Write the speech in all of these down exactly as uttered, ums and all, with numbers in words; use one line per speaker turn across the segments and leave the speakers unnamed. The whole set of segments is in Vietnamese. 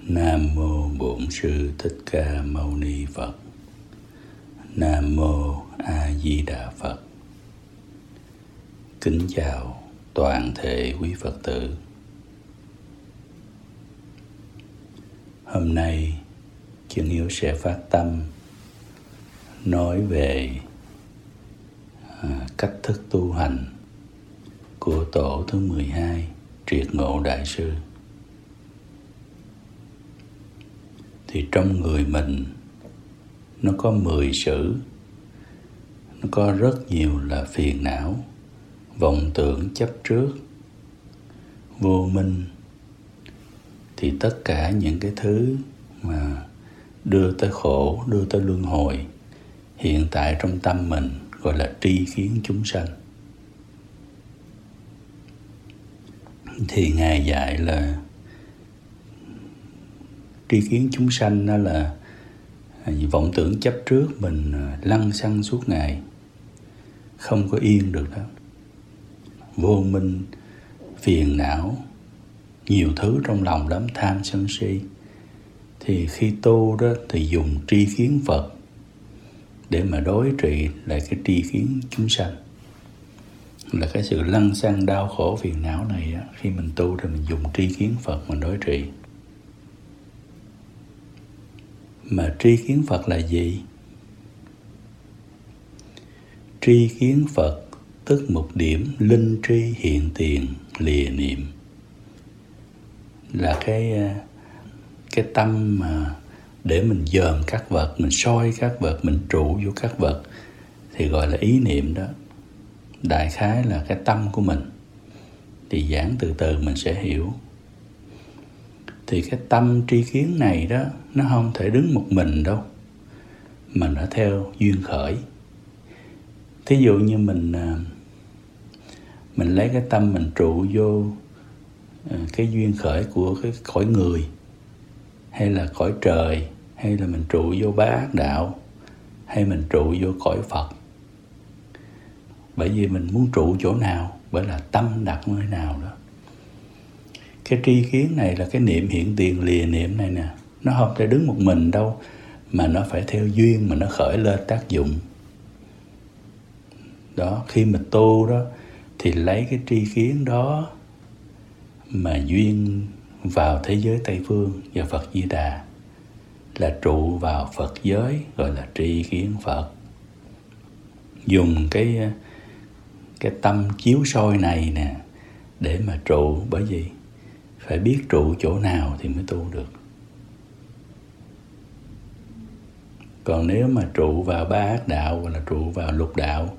Nam mô Bổn Sư Thích Ca Mâu Ni Phật. Nam mô A Di Đà Phật. Kính chào toàn thể quý Phật tử. Hôm nay Chân Hiếu sẽ phát tâm nói về à, cách thức tu hành của tổ thứ mười hai Triệt Ngộ Đại Sư. Thì trong người mình nó có mười sự, nó có rất nhiều là phiền não, vọng tưởng chấp trước, vô minh. Thì tất cả những cái thứ mà đưa tới khổ, đưa tới luân hồi hiện tại trong tâm mình gọi là tri kiến chúng sanh. Thì Ngài dạy là tri kiến chúng sanh đó là vọng tưởng chấp trước mình lăng xăng suốt ngày, không có yên được đó. Vô minh, phiền não, nhiều thứ trong lòng lắm, tham sân si. Thì khi tu đó thì dùng tri kiến Phật để mà đối trị lại cái tri kiến chúng sanh. Là cái sự lăng xăng đau khổ phiền não này đó, khi mình tu thì mình dùng tri kiến Phật mình đối trị. Mà tri kiến Phật là gì? Tri kiến Phật tức một điểm linh tri hiện tiền lìa niệm. Là cái cái tâm mà để mình dòm các vật, mình soi các vật, mình trụ vô các vật thì gọi là ý niệm đó. Đại khái là cái tâm của mình. Thì giảng từ từ mình sẽ hiểu. Thì cái tâm tri kiến này đó, nó không thể đứng một mình đâu, mà nó theo duyên khởi. Thí dụ như mình Mình lấy cái tâm mình trụ vô cái duyên khởi của cái cõi người, hay là cõi trời, hay là mình trụ vô bá ác đạo, hay mình trụ vô cõi Phật. Bởi vì mình muốn trụ chỗ nào, bởi là tâm đặt nơi nào đó. Cái tri kiến này là cái niệm hiện tiền lìa niệm này nè, nó không thể đứng một mình đâu, mà nó phải theo duyên mà nó khởi lên tác dụng. Đó, khi mình tu đó thì lấy cái tri kiến đó mà duyên vào thế giới Tây Phương và Phật Di Đà, là trụ vào Phật giới, gọi là tri kiến Phật. Dùng cái cái tâm chiếu soi này nè để mà trụ, bởi vì phải biết trụ chỗ nào thì mới tu được. Còn nếu mà trụ vào ba ác đạo hoặc là trụ vào lục đạo,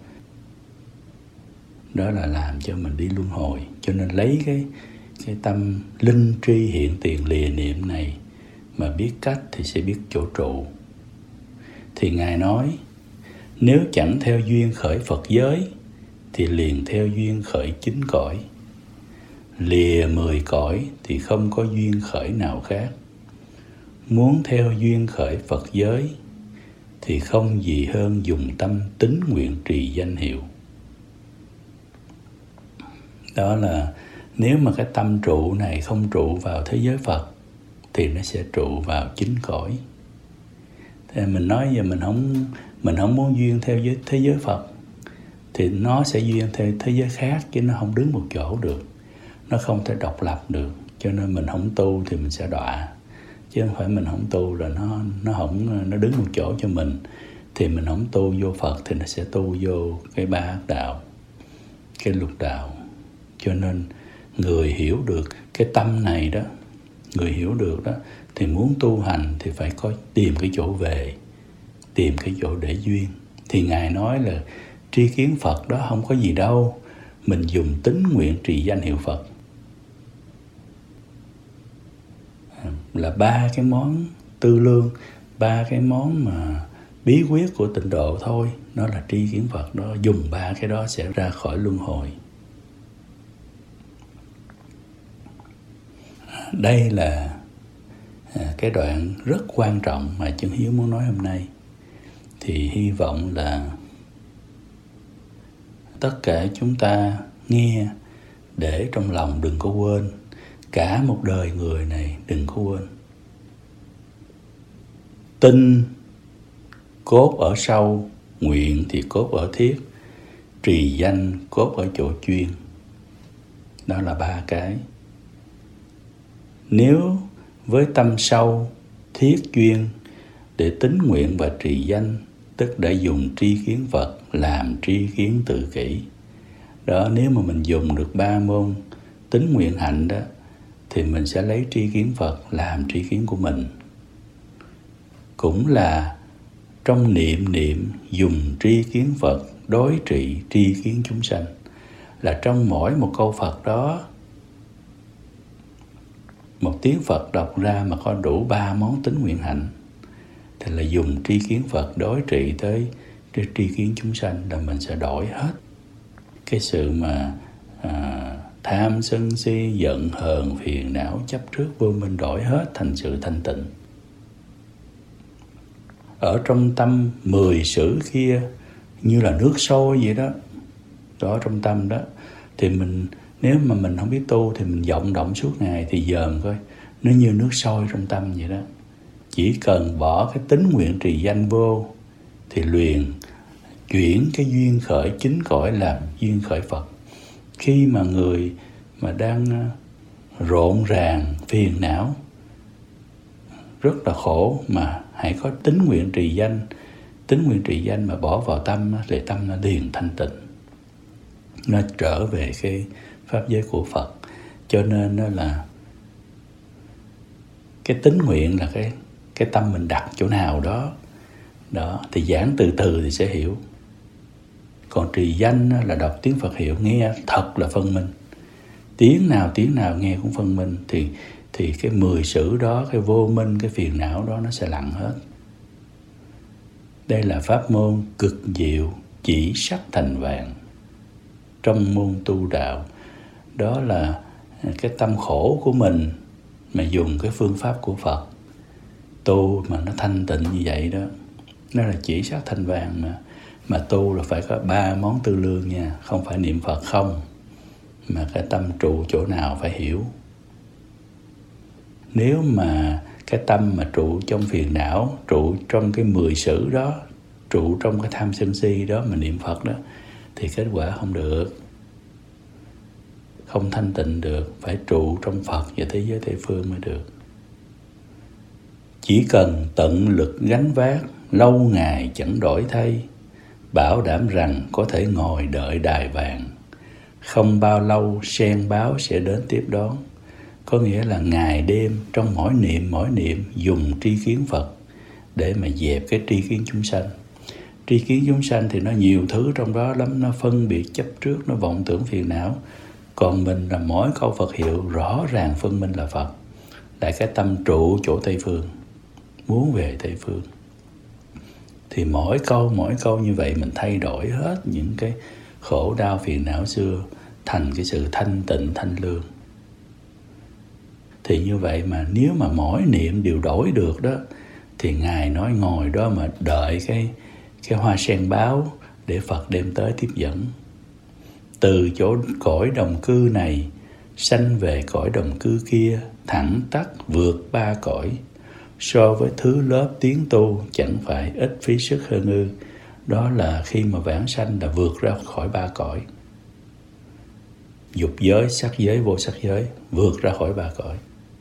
đó là làm cho mình đi luân hồi. Cho nên lấy cái cái tâm linh tri hiện tiền lìa niệm này mà biết cách thì sẽ biết chỗ trụ. Thì Ngài nói, nếu chẳng theo duyên khởi Phật giới thì liền theo duyên khởi chín cõi. Lìa mười cõi thì không có duyên khởi nào khác. Muốn theo duyên khởi Phật giới thì không gì hơn dùng tâm tín nguyện trì danh hiệu. Đó là nếu mà cái tâm trụ này không trụ vào thế giới Phật thì nó sẽ trụ vào chín cõi. Thì mình nói giờ mình không mình không muốn duyên theo giới, thế giới Phật thì nó sẽ duyên theo thế giới khác, chứ nó không đứng một chỗ được. Nó không thể độc lập được. Cho nên mình không tu thì mình sẽ đọa. Chứ không phải mình không tu rồi nó nó không nó đứng một chỗ cho mình. Thì mình không tu vô Phật thì nó sẽ tu vô cái ba ác đạo, cái lục đạo. Cho nên người hiểu được cái tâm này đó, người hiểu được đó, thì muốn tu hành thì phải có tìm cái chỗ về, tìm cái chỗ để duyên. Thì Ngài nói là tri kiến Phật đó không có gì đâu, mình dùng tín nguyện trì danh hiệu Phật. Là ba cái món tư lương, ba cái món mà bí quyết của tịnh độ thôi. Nó là tri kiến Phật đó, dùng ba cái đó sẽ ra khỏi luân hồi. Đây là cái đoạn rất quan trọng mà Chân Hiếu muốn nói hôm nay. Thì hy vọng là tất cả chúng ta nghe để trong lòng đừng có quên. Cả một đời người này đừng có quên. Tinh cốt ở sâu, nguyện thì cốt ở thiết, trì danh cốt ở chỗ chuyên. Đó là ba cái. Nếu với tâm sâu, thiết chuyên để tính nguyện và trì danh, tức đã dùng tri kiến Phật làm tri kiến tự kỷ. Đó, nếu mà mình dùng được ba môn tính nguyện hạnh đó, thì mình sẽ lấy tri kiến Phật làm tri kiến của mình. Cũng là trong niệm niệm dùng tri kiến Phật đối trị tri kiến chúng sanh. Là trong mỗi một câu Phật đó, một tiếng Phật đọc ra mà có đủ ba món tính nguyện hạnh, thì là dùng tri kiến Phật đối trị tới tri kiến chúng sanh, là mình sẽ đổi hết cái sự mà à, tham sân si giận hờn phiền não chấp trước vô minh, đổi hết thành sự thanh tịnh. Ở trong tâm mười sử kia như là nước sôi vậy đó. Đó, trong tâm đó thì mình, nếu mà mình không biết tu thì mình vọng động suốt ngày thì dòm coi, nó như nước sôi trong tâm vậy đó. Chỉ cần bỏ cái tính nguyện trì danh vô thì liền chuyển cái duyên khởi chính cõi làm duyên khởi Phật. Khi mà người mà đang rộn ràng phiền não rất là khổ, mà hãy có tính nguyện trì danh, tính nguyện trì danh mà bỏ vào tâm để tâm nó liền thanh tịnh, nó trở về cái pháp giới của Phật. Cho nên đó là cái tính nguyện là cái cái tâm mình đặt chỗ nào đó đó thì giảng từ từ thì sẽ hiểu. Còn trì danh là đọc tiếng Phật hiệu, nghe thật là phân minh, tiếng nào tiếng nào nghe cũng phân minh, thì thì cái mười sử đó, cái vô minh, cái phiền não đó nó sẽ lặng hết. Đây là pháp môn cực diệu, chỉ sắc thành vàng trong môn tu đạo. Đó là cái tâm khổ của mình mà dùng cái phương pháp của Phật tu mà nó thanh tịnh như vậy đó. Nó là chỉ sắc thành vàng mà. Mà tu là phải có ba món tư lương nha. Không phải niệm Phật không, mà cái tâm trụ chỗ nào phải hiểu. Nếu mà cái tâm mà trụ trong phiền não, trụ trong cái mười sử đó, trụ trong cái tham sân si đó mà niệm Phật đó, thì kết quả không được, không thanh tịnh được. Phải trụ trong Phật và thế giới Tây Phương mới được. Chỉ cần tận lực gánh vác, lâu ngày chẳng đổi thay, bảo đảm rằng có thể ngồi đợi đài vàng. Không bao lâu sen báo sẽ đến tiếp đón. Có nghĩa là ngày đêm trong mỗi niệm mỗi niệm dùng tri kiến Phật để mà dẹp cái tri kiến chúng sanh. Tri kiến chúng sanh thì nó nhiều thứ trong đó lắm, nó phân biệt chấp trước, nó vọng tưởng phiền não. Còn mình là mỗi câu Phật hiệu rõ ràng phân minh là Phật, lại cái tâm trụ chỗ Tây Phương, muốn về Tây Phương. Thì mỗi câu mỗi câu như vậy mình thay đổi hết những cái khổ đau phiền não xưa thành cái sự thanh tịnh thanh lương. Thì như vậy mà nếu mà mỗi niệm đều đổi được đó, thì Ngài nói ngồi đó mà đợi cái, cái hoa sen báo để Phật đem tới tiếp dẫn. Từ chỗ cõi đồng cư này sanh về cõi đồng cư kia, thẳng tắc vượt ba cõi. So với thứ lớp tiến tu chẳng phải ít phí sức hơn ư. Đó là khi mà vãng sanh là vượt ra khỏi ba cõi. Dục giới, sắc giới, vô sắc giới, vượt ra khỏi ba cõi.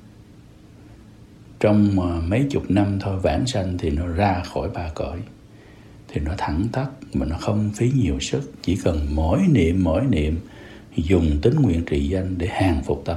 Trong mấy chục năm thôi vãng sanh thì nó ra khỏi ba cõi. Thì nó thẳng tắc mà nó không phí nhiều sức. Chỉ cần mỗi niệm mỗi niệm dùng tính nguyện trì danh để hàng phục tâm.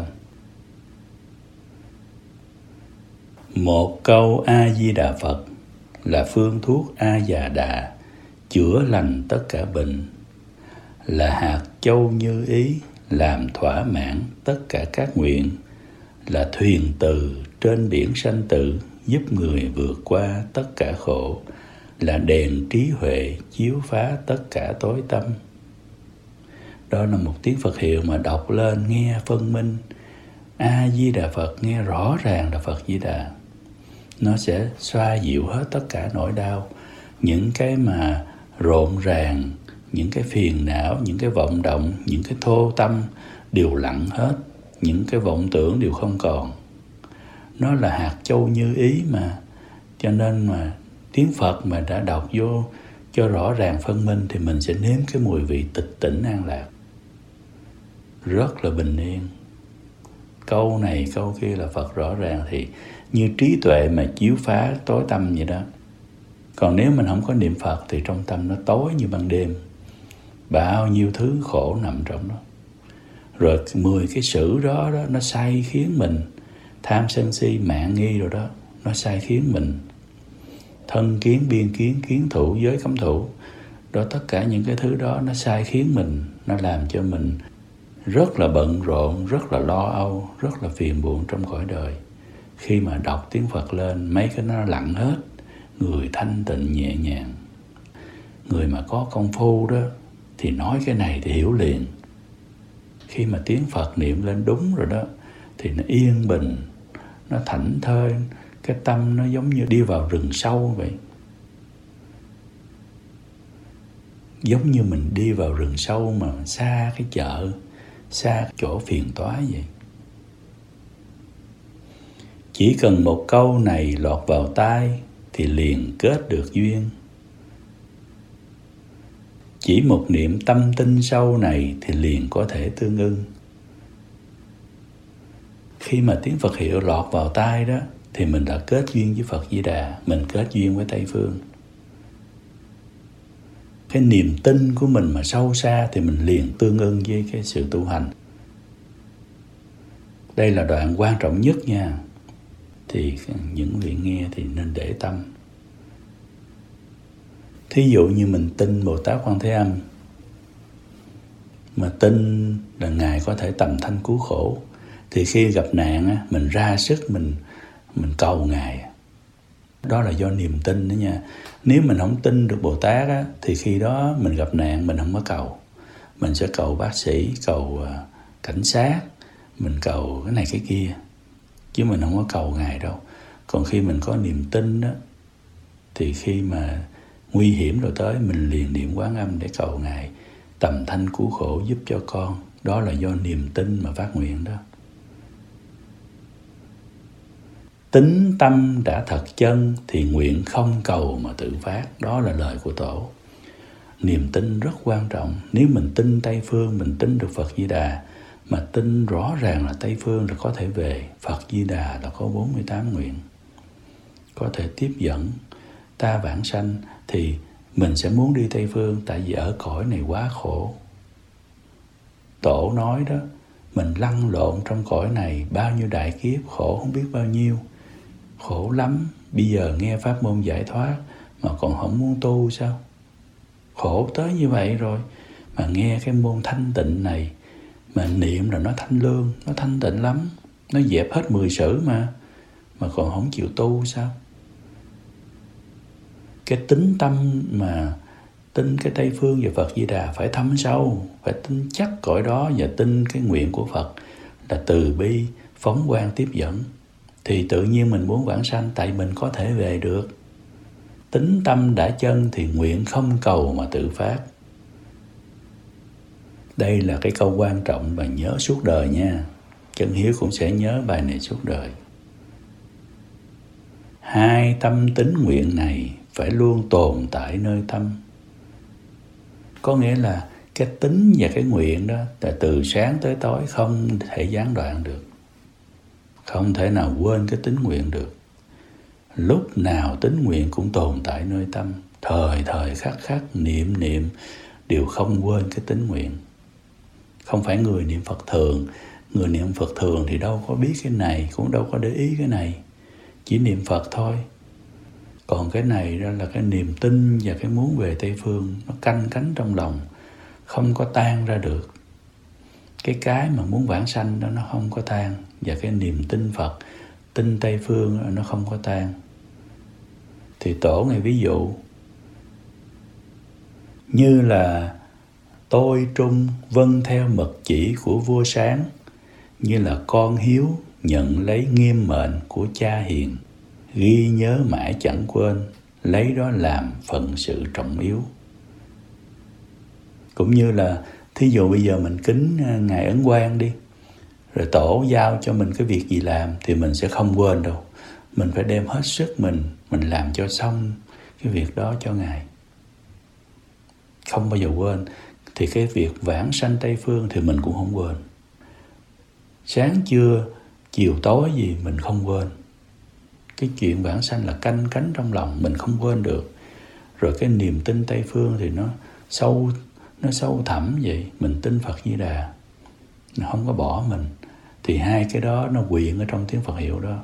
Một câu A-di-đà Phật là phương thuốc A-già-đà, chữa lành tất cả bệnh, là hạt châu như ý, làm thỏa mãn tất cả các nguyện, là thuyền từ trên biển sanh tử, giúp người vượt qua tất cả khổ, là đèn trí huệ chiếu phá tất cả tối tăm. Đó là một tiếng Phật hiệu mà đọc lên nghe phân minh. A-di-đà Phật nghe rõ ràng là Phật Di Đà. Nó sẽ xoa dịu hết tất cả nỗi đau. Những cái mà rộn ràng, những cái phiền não, những cái vọng động, những cái thô tâm đều lặng hết. Những cái vọng tưởng đều không còn. Nó là hạt châu như ý mà. Cho nên mà Tiếng Phật mà đã đọc vô cho rõ ràng phân minh thì mình sẽ nếm cái mùi vị tịch tỉnh an lạc, rất là bình yên. Câu này câu kia là Phật rõ ràng, thì như trí tuệ mà chiếu phá tối tăm vậy đó. Còn nếu mình không có niệm Phật thì trong tâm nó tối như ban đêm, bao nhiêu thứ khổ nằm trong đó. Rồi mười cái sự đó, đó nó sai khiến mình, tham sân si mạng nghi rồi đó, nó sai khiến mình. Thân kiến, biên kiến, kiến thủ, giới cấm thủ, đó tất cả những cái thứ đó nó sai khiến mình, nó làm cho mình rất là bận rộn, rất là lo âu, rất là phiền muộn trong cõi đời. Khi mà đọc tiếng Phật lên, mấy cái nó lặng hết, người thanh tịnh nhẹ nhàng. Người mà có công phu đó thì nói cái này thì hiểu liền. Khi mà tiếng Phật niệm lên đúng rồi đó thì nó yên bình, nó thảnh thơi, cái tâm nó giống như đi vào rừng sâu vậy. Giống như mình đi vào rừng sâu mà xa cái chợ, xa chỗ phiền toái vậy. Chỉ cần một câu này lọt vào tai thì liền kết được duyên. Chỉ một niệm tâm tinh sâu này thì liền có thể tương ưng. Khi mà tiếng Phật hiệu lọt vào tai đó thì mình đã kết duyên với Phật Di Đà, mình kết duyên với Tây Phương. Cái niềm tin của mình mà sâu xa thì mình liền tương ưng với cái sự tu hành. Đây là đoạn quan trọng nhất nha. Thì những vị nghe thì nên để tâm. Thí dụ như mình tin Bồ Tát Quan Thế Âm, mà tin là Ngài có thể tầm thanh cứu khổ, thì khi gặp nạn á, mình ra sức mình mình cầu Ngài. Đó là do niềm tin đó nha. Nếu mình không tin được Bồ Tát á, thì khi đó mình gặp nạn mình không có cầu. Mình sẽ cầu bác sĩ, cầu uh, cảnh sát, mình cầu cái này cái kia, chứ mình không có cầu Ngài đâu. Còn khi mình có niềm tin đó, thì khi mà nguy hiểm rồi tới, mình liền niệm Quán Âm để cầu Ngài tầm thanh cứu khổ giúp cho con. Đó là do niềm tin mà phát nguyện đó. Tính tâm đã thật chân thì nguyện không cầu mà tự phát. Đó là lời của Tổ. Niềm tin rất quan trọng. Nếu mình tin Tây Phương, mình tin được Phật Di Đà, mà tin rõ ràng là Tây Phương là có thể về, Phật Di Đà là có bốn mươi tám nguyện, có thể tiếp dẫn ta vãng sanh, thì mình sẽ muốn đi Tây Phương, tại vì ở cõi này quá khổ. Tổ nói đó, mình lăn lộn trong cõi này bao nhiêu đại kiếp, khổ không biết bao nhiêu, khổ lắm. Bây giờ nghe pháp môn giải thoát mà còn không muốn tu sao? Khổ tới như vậy rồi, mà nghe cái môn thanh tịnh này, mà niệm là nó thanh lương, nó thanh tịnh lắm, nó dẹp hết mười sử mà, mà còn không chịu tu sao? Cái tính tâm mà tin cái Tây Phương và Phật Di Đà phải thâm sâu, phải tin chắc cõi đó và tin cái nguyện của Phật là từ bi, phóng quang tiếp dẫn, thì tự nhiên mình muốn vãng sanh, tại mình có thể về được. Tính tâm đã chân thì nguyện không cầu mà tự phát. Đây là cái câu quan trọng và nhớ suốt đời nha. Chân Hiếu cũng sẽ nhớ bài này suốt đời. Hai tâm tính nguyện này phải luôn tồn tại nơi tâm. Có nghĩa là cái tính và cái nguyện đó là từ sáng tới tối không thể gián đoạn được. Không thể nào quên cái tính nguyện được. Lúc nào tính nguyện cũng tồn tại nơi tâm. Thời thời khắc khắc niệm niệm đều không quên cái tính nguyện. Không phải người niệm Phật thường. Người niệm Phật thường thì đâu có biết cái này, cũng đâu có để ý cái này. Chỉ niệm Phật thôi. Còn cái này đó là cái niềm tin và cái muốn về Tây Phương, nó canh cánh trong lòng, không có tan ra được. Cái cái mà muốn vãng sanh đó nó không có tan. Và cái niềm tin Phật, tin Tây Phương đó, nó không có tan. Thì Tổ ngày ví dụ như là tôi trung vâng theo mật chỉ của vua sáng, như là con hiếu nhận lấy nghiêm mệnh của cha hiền, ghi nhớ mãi chẳng quên, lấy đó làm phận sự trọng yếu. Cũng như là thí dụ bây giờ mình kính Ngài Ấn Quang đi, rồi Tổ giao cho mình cái việc gì làm thì mình sẽ không quên đâu. Mình phải đem hết sức mình, mình làm cho xong cái việc đó cho Ngài. Không bao giờ quên. Thì cái việc vãng sanh Tây Phương thì mình cũng không quên. Sáng trưa, chiều tối gì mình không quên. Cái chuyện vãng sanh là canh cánh trong lòng, mình không quên được. Rồi cái niềm tin Tây Phương thì nó sâu nó sâu thẳm vậy. Mình tin Phật Di Đà, nó không có bỏ mình. Thì hai cái đó nó quyện ở trong tiếng Phật hiệu đó,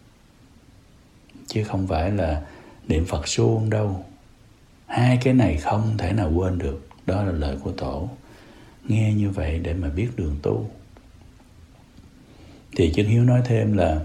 chứ không phải là niệm Phật suông đâu. Hai cái này không thể nào quên được. Đó là lời của Tổ. Nghe như vậy để mà biết đường tu. Thì Chân Hiếu nói thêm là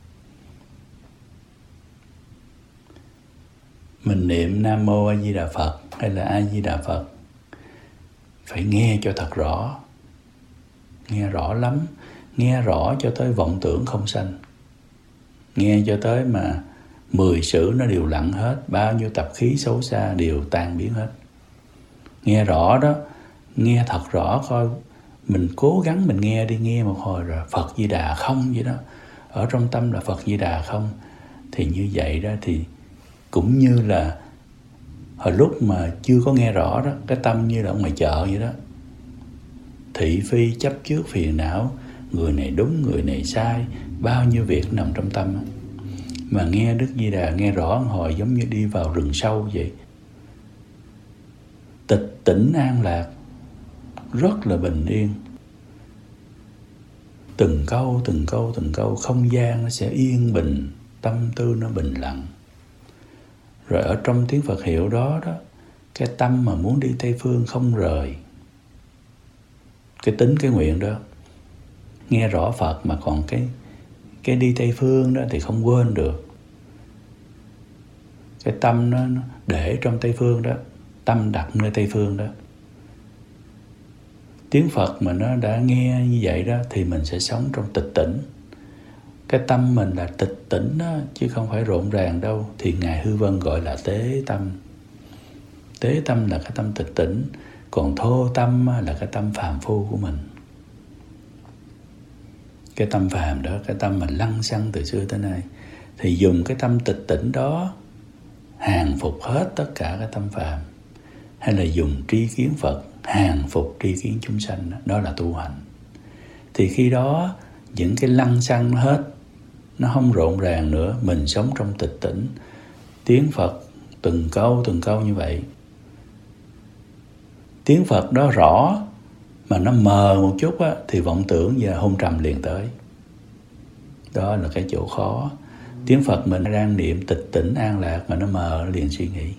mình niệm Nam Mô A Di Đà Phật hay là A Di Đà Phật phải nghe cho thật rõ. Nghe rõ lắm. Nghe rõ cho tới vọng tưởng không sanh. Nghe cho tới mà mười sự nó đều lặng hết. Bao nhiêu tập khí xấu xa đều tan biến hết. Nghe rõ đó. Nghe thật rõ coi. Mình cố gắng mình nghe đi. Nghe một hồi rồi Phật Di Đà không vậy đó. Ở trong tâm là Phật Di Đà không. Thì như vậy đó thì cũng như là hồi lúc mà chưa có nghe rõ đó, cái tâm như là ở ngoài chợ vậy đó. Thị phi chấp trước phiền não, người này đúng, người này sai, bao nhiêu việc nằm trong tâm. Mà nghe Đức Di Đà nghe rõ hồi giống như đi vào rừng sâu vậy. Tịch tỉnh an lạc, rất là bình yên. Từng câu, từng câu, từng câu, không gian nó sẽ yên bình, tâm tư nó bình lặng. Rồi ở trong tiếng Phật hiệu đó đó, cái tâm mà muốn đi Tây Phương không rời. Cái tính, cái nguyện đó. Nghe rõ Phật mà còn cái cái đi Tây Phương đó thì không quên được. Cái tâm nó, nó để trong Tây Phương đó. Tâm đặt nơi Tây Phương đó. Tiếng Phật mà nó đã nghe như vậy đó thì mình sẽ sống trong tịch tỉnh. Cái tâm mình là tịch tỉnh đó, chứ không phải rộn ràng đâu. Thì Ngài Hư Vân gọi là tế tâm. Tế tâm là cái tâm tịch tỉnh. Còn thô tâm là cái tâm phàm phu của mình. Cái tâm phàm đó, cái tâm mình lăng xăng từ xưa tới nay. Thì dùng cái tâm tịch tỉnh đó hàng phục hết tất cả cái tâm phàm. Hay là dùng tri kiến Phật hàng phục tri kiến chúng sanh. Đó là tu hành. Thì khi đó những cái lăng xăng nó hết, nó không rộn ràng nữa. Mình sống trong tịch tỉnh. Tiếng Phật từng câu từng câu như vậy. Tiếng Phật đó rõ mà nó mờ một chút á, thì vọng tưởng và hôn trầm liền tới. Đó là cái chỗ khó. Tiếng Phật mình đang niệm tịch tỉnh an lạc mà nó mờ liền suy nghĩ.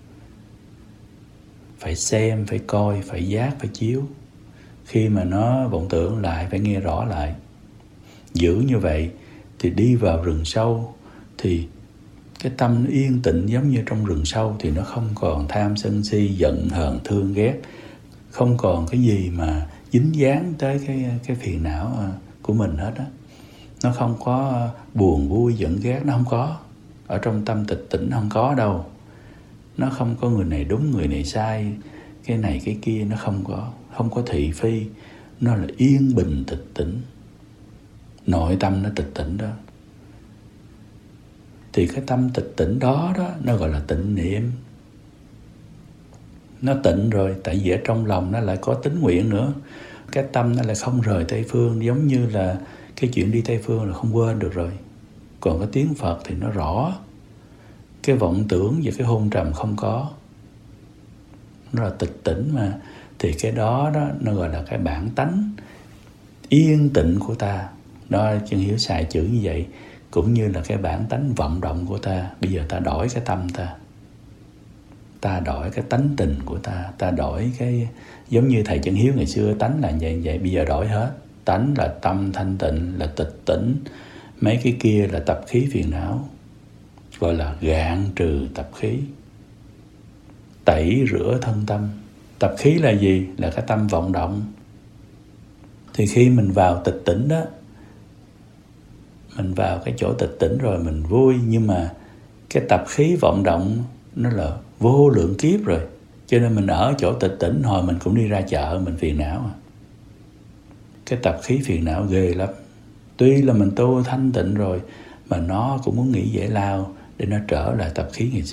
Phải xem, phải coi, phải giác, phải chiếu. Khi mà nó vọng tưởng lại phải nghe rõ lại. Giữ như vậy thì đi vào rừng sâu thì cái tâm yên tĩnh giống như trong rừng sâu. Thì nó không còn tham sân si, giận hờn thương ghét. Không còn cái gì mà dính dáng tới cái, cái phiền não của mình hết á. Nó không có buồn vui giận ghét, nó không có. Ở trong tâm tịch tỉnh không có đâu. Nó không có người này đúng, người này sai, cái này cái kia, nó không có. Không có thị phi. Nó là yên bình tịch tỉnh. Nội tâm nó tịch tỉnh đó. Thì cái tâm tịch tỉnh đó đó, nó gọi là tịnh niệm. Nó tịnh rồi, tại vì ở trong lòng nó lại có tính nguyện nữa. Cái tâm nó lại không rời Tây Phương. Giống như là cái chuyện đi Tây Phương là không quên được rồi. Còn cái tiếng Phật thì nó rõ. Cái vọng tưởng và cái hôn trầm không có. Nó là tịch tỉnh mà. Thì cái đó đó, nó gọi là cái bản tánh yên tịnh của ta. Đó, Chân Hiếu xài chữ như vậy. Cũng như là cái bản tánh vọng động của ta. Bây giờ ta đổi cái tâm ta. Ta đổi cái tánh tình của ta. Ta đổi cái... Giống như thầy Chân Hiếu ngày xưa tánh là vậy vậy. Bây giờ đổi hết. Tánh là tâm thanh tịnh, là tịch tỉnh. Mấy cái kia là tập khí phiền não. Gọi là gạn trừ tập khí. Tẩy rửa thân tâm. Tập khí là gì? Là cái tâm vọng động. Thì khi mình vào tịch tỉnh đó, mình vào cái chỗ tịch tỉnh rồi mình vui. Nhưng mà cái tập khí vọng động nó là vô lượng kiếp rồi. Cho nên mình ở chỗ tịch tỉnh hồi mình cũng đi ra chợ mình phiền não. Cái tập khí phiền não ghê lắm. Tuy là mình tu thanh tịnh rồi mà nó cũng muốn nghĩ giải lao để nó trở lại tập khí ngày xưa.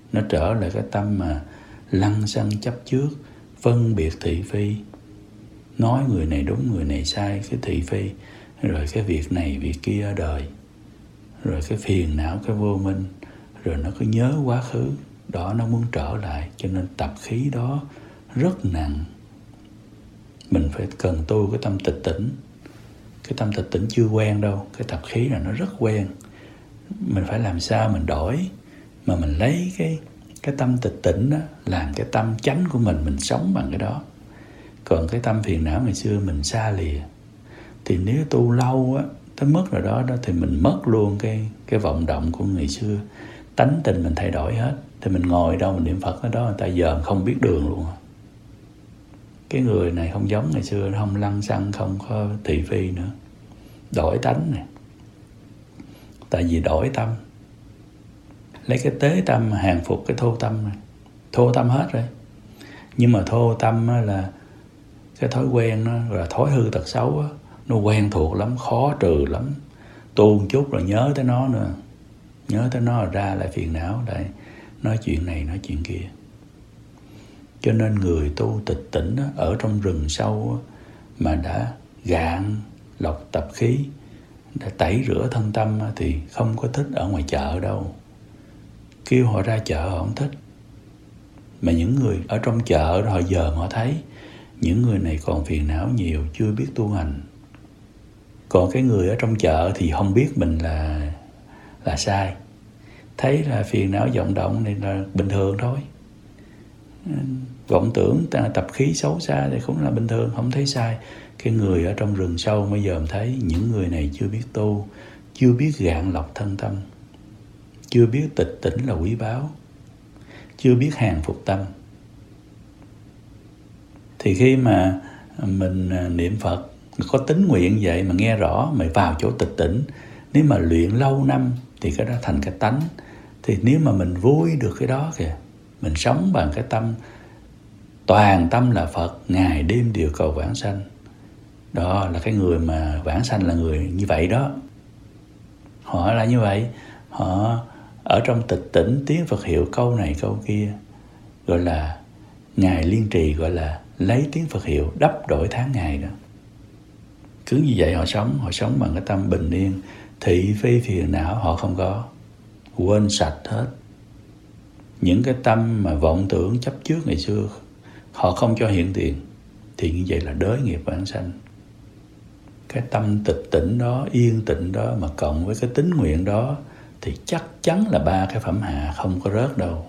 Nó trở lại cái tâm mà lăng xăng chấp trước, phân biệt thị phi, nói người này đúng người này sai, cái thị phi, rồi cái việc này việc kia ở đời, rồi cái phiền não, cái vô minh, rồi nó cứ nhớ quá khứ. Đó, nó muốn trở lại, cho nên tập khí đó rất nặng. Mình phải cần tu cái tâm tịch tỉnh. Cái tâm tịch tỉnh chưa quen đâu, cái tập khí là nó rất quen. Mình phải làm sao mình đổi, mà mình lấy cái cái tâm tịch tỉnh đó làm cái tâm chánh của mình, mình sống bằng cái đó. Còn cái tâm phiền não ngày xưa mình xa lìa. Thì nếu tu lâu á, tới mức rồi đó, đó thì mình mất luôn cái cái vọng động của ngày xưa. Tánh tình mình thay đổi hết. Thì mình ngồi đâu mình niệm Phật ở đó, người ta giờ không biết đường luôn. Cái người này không giống ngày xưa, không lăng xăng, không có thị phi nữa. Đổi tánh này. Tại vì đổi tâm. Lấy cái tế tâm hàng phục cái thô tâm này. Thô tâm hết rồi. Nhưng mà thô tâm là cái thói quen, nó là thói hư tật xấu đó. Nó quen thuộc lắm, khó trừ lắm. Tu một chút rồi nhớ tới nó nữa. Nhớ tới nó rồi ra lại phiền não, lại nói chuyện này, nói chuyện kia. Cho nên người tu tịch tỉnh đó, ở trong rừng sâu đó, mà đã gạn lọc tập khí, đã tẩy rửa thân tâm đó, thì không có thích ở ngoài chợ đâu. Kêu họ ra chợ họ không thích. Mà những người ở trong chợ họ giờ họ thấy những người này còn phiền não nhiều, chưa biết tu hành. Còn cái người ở trong chợ thì không biết mình là là sai. Thấy là phiền não vọng động này là bình thường thôi. Vọng tưởng, tập khí xấu xa thì cũng là bình thường, không thấy sai. Cái người ở trong rừng sâu bây giờ thấy những người này chưa biết tu, chưa biết gạn lọc thân tâm, chưa biết tịch tỉnh là quý báu, chưa biết hàng phục tâm. Thì khi mà mình niệm Phật có tín nguyện vậy mà nghe rõ, mà vào chỗ tịch tỉnh, nếu mà luyện lâu năm thì cái đó thành cái tánh. Thì nếu mà mình vui được cái đó kìa, mình sống bằng cái tâm toàn tâm là Phật, ngày đêm đều cầu vãng sanh. Đó là cái người mà vãng sanh là người như vậy đó. Họ là như vậy. Họ ở trong tịch tỉnh tiếng Phật hiệu câu này câu kia, gọi là ngày liên trì, gọi là lấy tiếng Phật hiệu đắp đổi tháng ngày đó. Cứ như vậy họ sống, họ sống bằng cái tâm bình yên. Thị phi phiền não họ không có, quên sạch hết. Những cái tâm mà vọng tưởng chấp trước ngày xưa họ không cho hiện tiền, thì như vậy là đới nghiệp vãng sanh. Cái tâm tịch tỉnh đó, yên tịnh đó mà cộng với cái tín nguyện đó thì chắc chắn là ba cái phẩm hạ không có rớt đâu.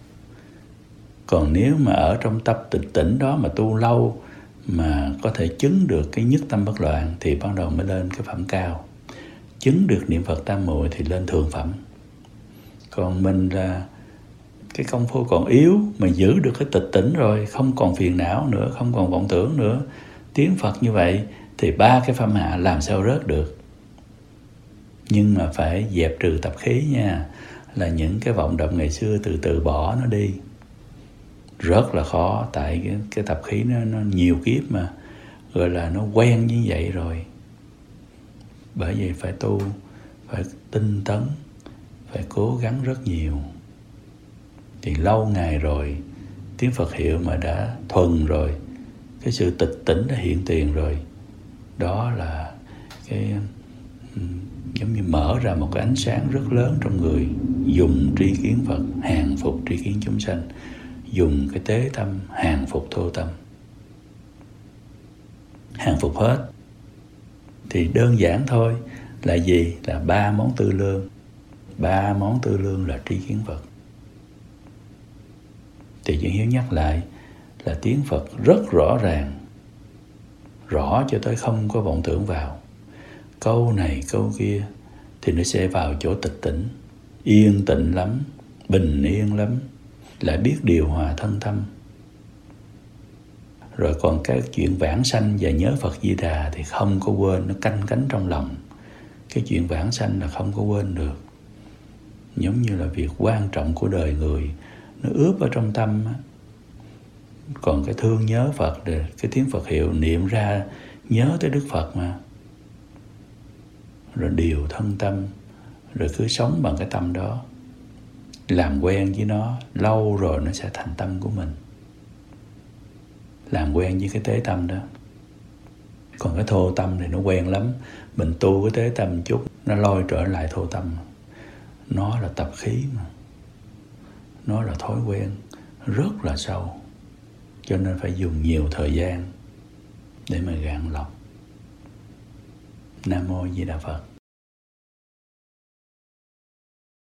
Còn nếu mà ở trong tập tịch tỉnh đó mà tu lâu mà có thể chứng được cái nhất tâm bất loạn thì bắt đầu mới lên cái phẩm cao. Chứng được niệm Phật tam muội thì lên thượng phẩm. Còn mình là cái công phu còn yếu mà giữ được cái tịch tỉnh rồi, không còn phiền não nữa, không còn vọng tưởng nữa, tiếng Phật như vậy thì ba cái phẩm hạ làm sao rớt được. Nhưng mà phải dẹp trừ tập khí nha, là những cái vọng động ngày xưa từ từ bỏ nó đi. Rất là khó, tại cái, cái tập khí nó, nó nhiều kiếp mà, gọi là nó quen như vậy rồi. Bởi vậy phải tu, phải tinh tấn, phải cố gắng rất nhiều. Thì lâu ngày rồi, tiếng Phật hiệu mà đã thuần rồi, cái sự tịch tỉnh đã hiện tiền rồi, đó là cái giống như mở ra một cái ánh sáng rất lớn trong người. Dùng tri kiến Phật hàng phục tri kiến chúng sanh, dùng cái tế tâm hàng phục thô tâm, hàng phục hết. Thì đơn giản thôi, là gì? Là ba món tư lương. Ba món tư lương là tri kiến Phật. Thì Chân Hiếu nhắc lại là tiếng Phật rất rõ ràng, rõ cho tới không có vọng tưởng vào. Câu này câu kia thì nó sẽ vào chỗ tịch tỉnh, yên tịnh lắm, bình yên lắm, lại biết điều hòa thân tâm. Rồi còn cái chuyện vãng sanh và nhớ Phật Di Đà thì không có quên, nó canh cánh trong lòng. Cái chuyện vãng sanh là không có quên được. Giống như là việc quan trọng của đời người, nó ướp ở trong tâm. Còn cái thương nhớ Phật, cái tiếng Phật hiệu niệm ra nhớ tới Đức Phật mà. Rồi điều thân tâm, rồi cứ sống bằng cái tâm đó. làm quen với nó lâu rồi nó sẽ thành tâm của mình. Làm quen với cái tế tâm đó. Còn cái thô tâm thì nó quen lắm. Mình tu cái tế tâm chút, nó lôi trở lại thô tâm. Nó là tập khí mà. Nó là thói quen rất là sâu. Cho nên phải dùng nhiều thời gian để mà gạn lọc. Nam Mô Di Đà Phật.